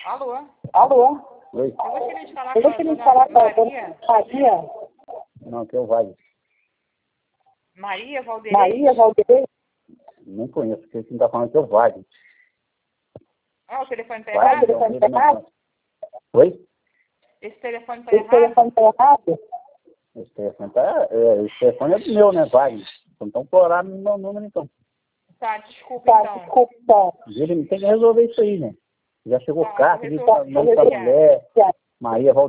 Alô? Alô? Oi. Eu gostaria de falar Eu com gostaria de a falar dona com a Maria. Maria. Não, aqui é o Vale. Maria Valdeirês? Maria Valdeirês? Nem conheço, porque quem está falando aqui é o Vale. Ah, o telefone está Vale, errado? telefone tá errado? Oi? Esse telefone está Esse errado? telefone tá errado? Esse telefone é do meu, né, Vale? Então colorar no meu número, então. Tá, desculpa Tá, então. desculpa, então. Ele tem que resolver isso aí, né? Já chegou Tá, carta vou de resolver. nome da mulher, Maria Valdeirês.